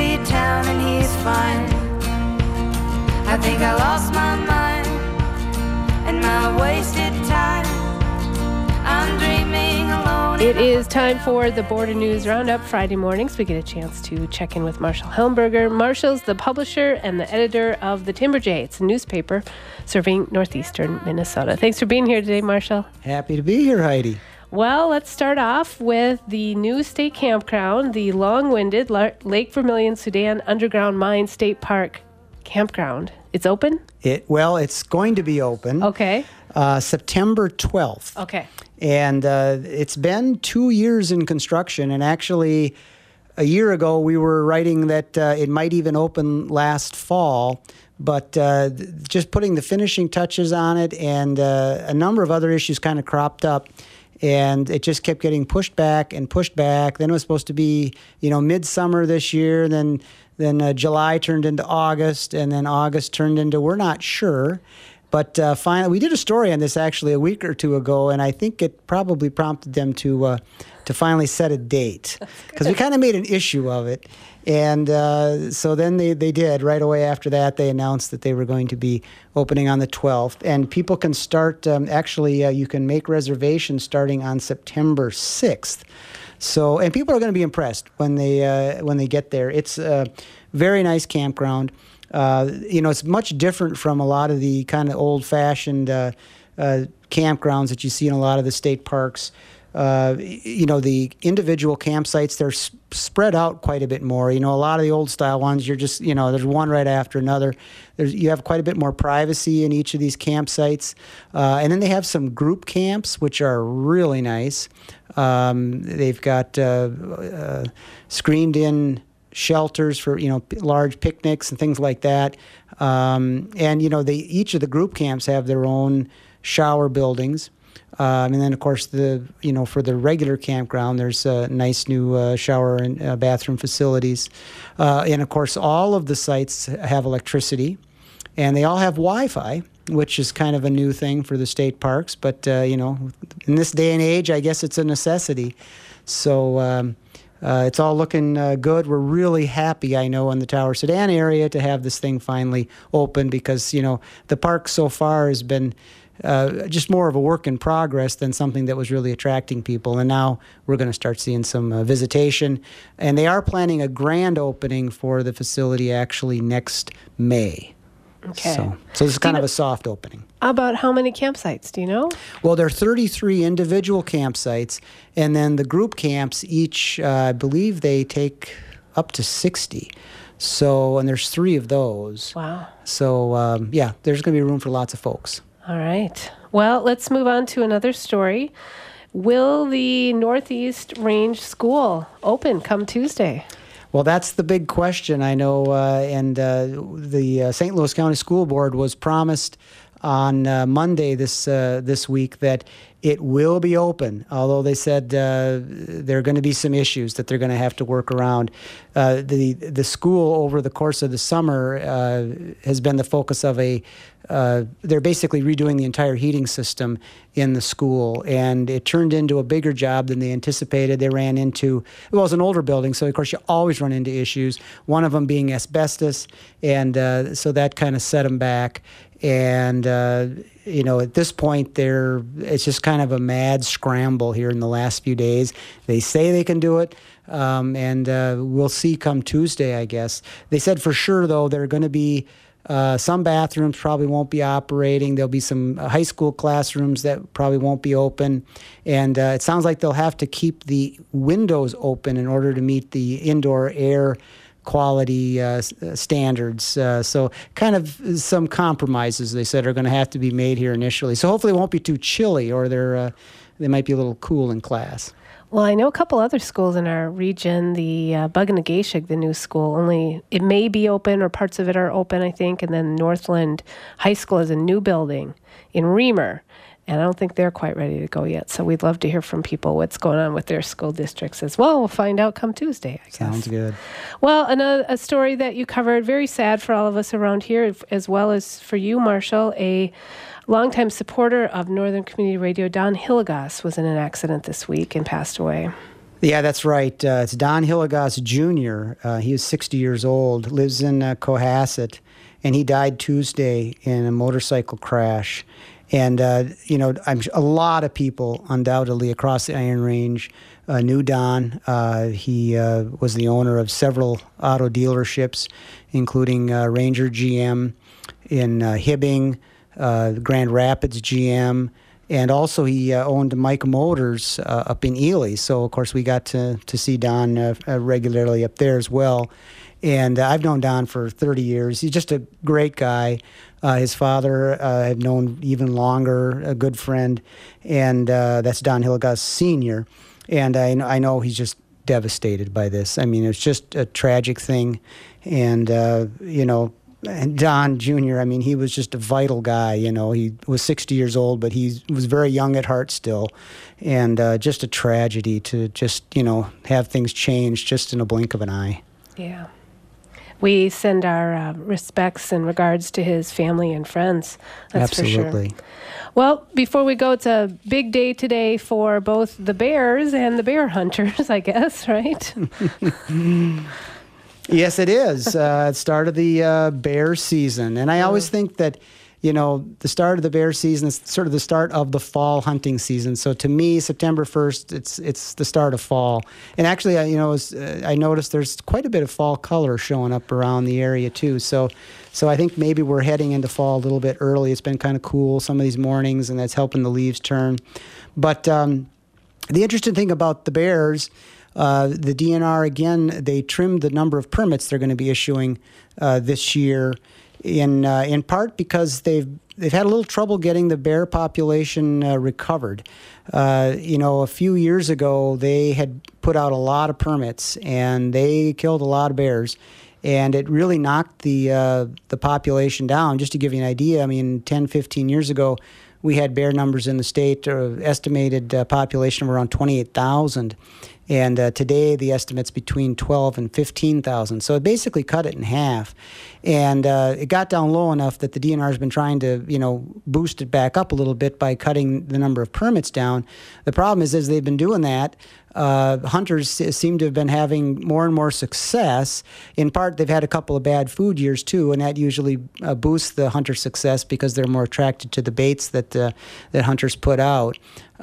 leave town and he's fine. I think I lost my mind and my wasted time. I'm dreaming alone. It is time for the Border News Roundup. Friday mornings, we get a chance to check in with Marshall Helmberger. Marshall's the publisher and the editor of the Timberjay. It's a newspaper serving northeastern Minnesota. Thanks for being here today, Marshall. Happy to be here, Heidi. Well, let's start off with the new state campground, the long-winded Lake Vermilion Sudan Underground Mine State Park campground. It's open? It's going to be open. Okay. September 12th. Okay. And it's been 2 years in construction. And actually, a year ago, we were writing that it might even open last fall. But just putting the finishing touches on it and a number of other issues kind of cropped up. And it just kept getting pushed back and pushed back. Then it was supposed to be, midsummer this year. Then July turned into August, and then August turned into we're not sure. But finally, we did a story on this actually a week or two ago, and I think it probably prompted them to finally set a date because we kind of made an issue of it. And so then they did. Right away after that, they announced that they were going to be opening on the 12th. And people can start, you can make reservations starting on September 6th. So, and people are going to be impressed when they get there. It's a very nice campground. It's much different from a lot of the kind of old-fashioned campgrounds that you see in a lot of the state parks. The individual campsites, they're spread out quite a bit more. A lot of the old style ones, you're just, there's one right after another. You have quite a bit more privacy in each of these campsites. And then they have some group camps, which are really nice. They've got screened in shelters for, large picnics and things like that. Each of the group camps have their own shower buildings. And then, of course, for the regular campground, there's nice new shower and bathroom facilities. And, of course, all of the sites have electricity, and they all have Wi-Fi, which is kind of a new thing for the state parks. But, in this day and age, I guess it's a necessity. So it's all looking good. We're really happy, I know, in the Tower Sudan area to have this thing finally open because, the park so far has been just more of a work in progress than something that was really attracting people. And now we're going to start seeing some visitation. And they are planning a grand opening for the facility actually next May. Okay. So this is kind of a soft opening. About how many campsites, do you know? Well, there are 33 individual campsites. And then the group camps, each, I believe they take up to 60. So, and there's 3 of those. Wow. So, there's going to be room for lots of folks. All right. Well, let's move on to another story. Will the Northeast Range School open come Tuesday? Well, that's the big question, I know. The St. Louis County School Board was promised on Monday this week that it will be open, although they said there are going to be some issues that they're going to have to work around. The school over the course of the summer has been the focus of they're basically redoing the entire heating system in the school, and it turned into a bigger job than they anticipated. They ran into, well, it's an older building, so of course you always run into issues, one of them being asbestos, and so that kind of set them back. And, at this point, it's just kind of a mad scramble here in the last few days. They say they can do it, and we'll see come Tuesday, I guess. They said for sure, though, there are going to be some bathrooms probably won't be operating. There'll be some high school classrooms that probably won't be open. And it sounds like they'll have to keep the windows open in order to meet the indoor air quality standards. So kind of some compromises, they said, are going to have to be made here initially. So hopefully it won't be too chilly, or they might be a little cool in class. Well, I know a couple other schools in our region, the Bug-in-a-Gashig, the new school, only it may be open or parts of it are open, I think. And then Northland High School is a new building in Reamer. And I don't think they're quite ready to go yet. So we'd love to hear from people what's going on with their school districts as well. We'll find out come Tuesday, I guess. Sounds good. Well, a story that you covered, very sad for all of us around here, as well as for you, Marshall. A longtime supporter of Northern Community Radio, Don Hillegas, was in an accident this week and passed away. Yeah, that's right. It's Don Hillegas Jr. He is 60 years old, lives in Cohasset, and he died Tuesday in a motorcycle crash. And, a lot of people undoubtedly across the Iron Range knew Don. He was the owner of several auto dealerships, including Ranger GM in Hibbing, Grand Rapids GM, and also he owned Mike Motors up in Ely. So, of course, we got to see Don regularly up there as well. And I've known Don for 30 years. He's just a great guy. His father I've known even longer, a good friend. And that's Don Hillegas Sr. And I know he's just devastated by this. I mean, it's just a tragic thing. And, and Don Jr., I mean, he was just a vital guy. He was 60 years old, but he was very young at heart still. And just a tragedy to just, have things change just in a blink of an eye. Yeah. We send our respects and regards to his family and friends. That's Absolutely. For sure. Well, before we go, it's a big day today for both the bears and the bear hunters, I guess, right? Yes, it is. It started the bear season. And I always think that, the start of the bear season is sort of the start of the fall hunting season. So to me, September 1st, it's the start of fall. And actually, I noticed there's quite a bit of fall color showing up around the area too. So I think maybe we're heading into fall a little bit early. It's been kind of cool some of these mornings, and that's helping the leaves turn. But the interesting thing about the bears, the DNR, again, they trimmed the number of permits they're going to be issuing this year, in part because they've had a little trouble getting the bear population recovered. A few years ago, they had put out a lot of permits, and they killed a lot of bears, and it really knocked the population down. Just to give you an idea, 10, 15 years ago, we had bear numbers in the state, estimated population of around 28,000. And today, the estimate's between 12 and 15,000. So it basically cut it in half. And it got down low enough that the DNR has been trying to, boost it back up a little bit by cutting the number of permits down. The problem is, as they've been doing that, hunters seem to have been having more and more success. In part, they've had a couple of bad food years, too, and that usually boosts the hunter success because they're more attracted to the baits that hunters put out.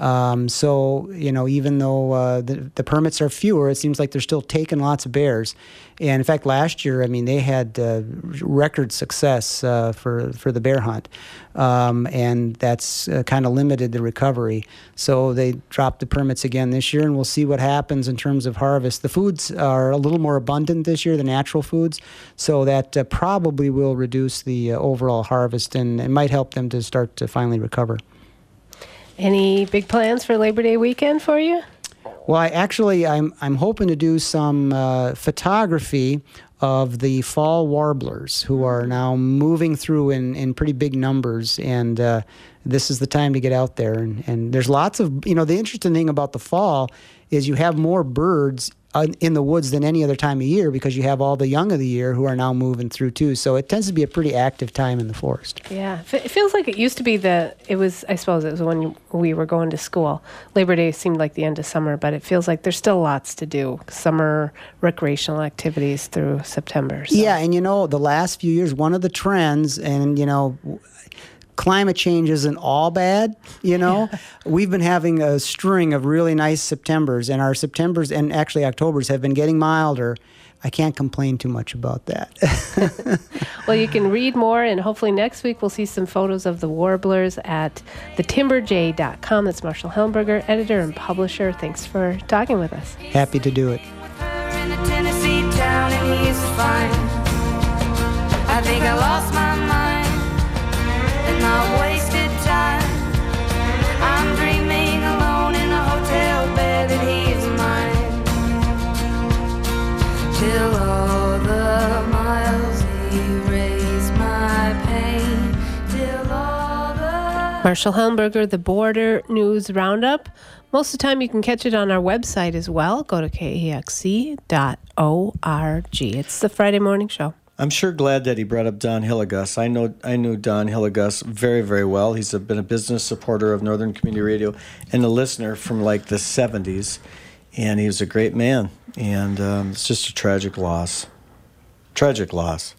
So, even though the permits are fewer, it seems like they're still taking lots of bears. And in fact, last year, they had record success for the bear hunt. And that's kind of limited the recovery. So they dropped the permits again this year, and we'll see what happens in terms of harvest. The foods are a little more abundant this year, the natural foods, so that probably will reduce the overall harvest, and it might help them to start to finally recover. Any big plans for Labor Day weekend for you? Well, I'm hoping to do some photography of the fall warblers, who are now moving through in pretty big numbers, and this is the time to get out there. And there's lots of, the interesting thing about the fall is you have more birds in the woods than any other time of year, because you have all the young of the year who are now moving through too. So it tends to be a pretty active time in the forest. Yeah, it feels like it used to be I suppose it was when we were going to school. Labor Day seemed like the end of summer, but it feels like there's still lots to do. Summer recreational activities through September. So. Yeah, and the last few years, one of the trends, and climate change isn't all bad, Yeah. We've been having a string of really nice Septembers, and our Septembers and actually Octobers have been getting milder. I can't complain too much about that. Well, you can read more, and hopefully next week we'll see some photos of the warblers at thetimberj.com. That's Marshall Helmberger, editor and publisher. Thanks for talking with us. Happy to do it. In a Tennessee town, and he's fine. I think I lost my mind. My wasted time. I'm dreaming alone in a hotel bed that he's mine. Till all the miles erase my pain. Till all the... Marshall Helmberger, the Border News Roundup. Most of the time you can catch it on our website as well. Go to kexc.org. It's the Friday morning show. I'm sure glad that he brought up Don Hillegas. I knew Don Hillegas very, very well. He's been a business supporter of Northern Community Radio and a listener from like the 70s. and he was a great man. And it's just a tragic loss. Tragic loss.